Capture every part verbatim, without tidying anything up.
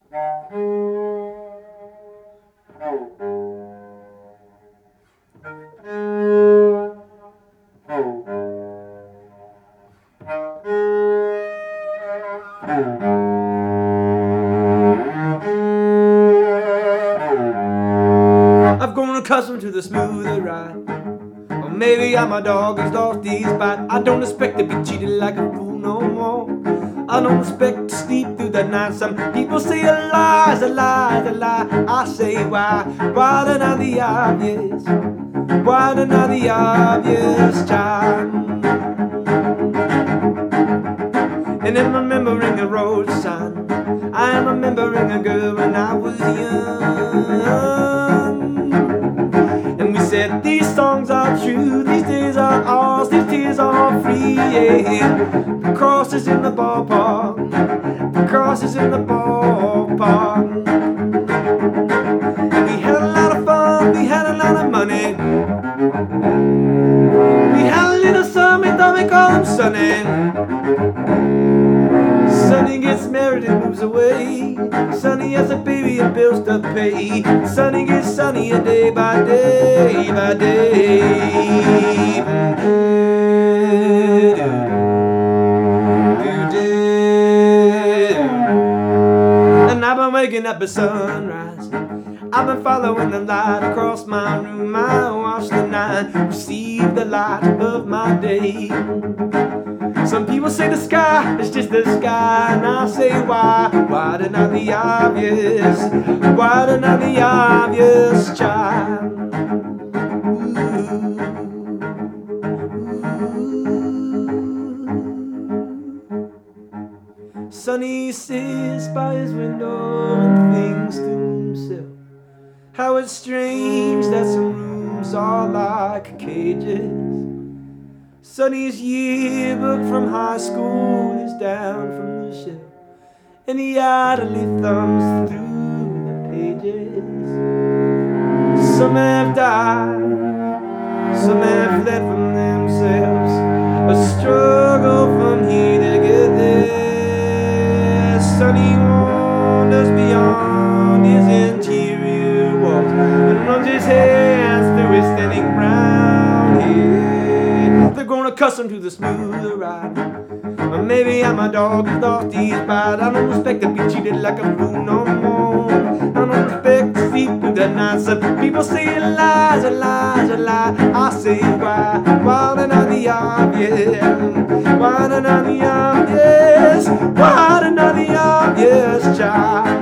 I've grown accustomed to the smoother ride. Or maybe I'm a dog who's lost his bite. I don't expect to be cheated like a fool no more. I don't expect to sleep through the night. Some people say a lie's a lie's a lie. I say why? Why deny the obvious? Why deny the obvious, child? And I'm remembering a road sign. I am remembering a girl when I was young. And we said these songs are true, these days are ours, these tears are free, yeah. The cross is in the ballpark, the cross is in the ballpark. And we had a lot of fun, we had a lot of money. We had a little son, we thought we call him Sonny. Sonny gets married and moves away. Sonny has a baby and bills to pay. Sonny gets sunnier day by day by day. And I've been waking up at sunrise. I've been following the light across my room. I watch the night receive the light of my day. Some people say the sky is just the sky, and I say why? Why deny the obvious? Why deny the obvious, child? Ooh. Sonny sits by his window and thinks to himself, how it's strange that some rooms are like cages. Sonny's yearbook from high school is down from the shelf, and he idly thumbs through the pages. Some have died, some have fled from themselves, a struggle from here to get there. Sonny wanders beyond his interior walls and runs his hands through his thinning brown hair. They're grown accustomed to the smoother ride. Or maybe I'm a dog who's lost his bite. I don't expect to be treated like a fool no more. I don't expect to see through the night. Some people say a lie's a lie's a lie. I say why? Why deny the obvious? Why deny the obvious? Why deny the obvious, child?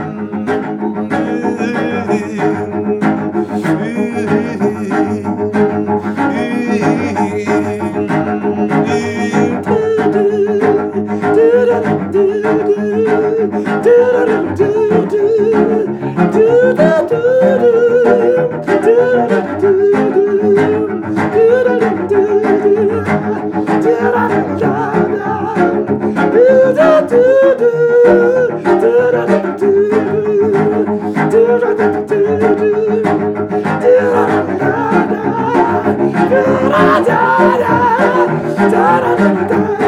Da da da da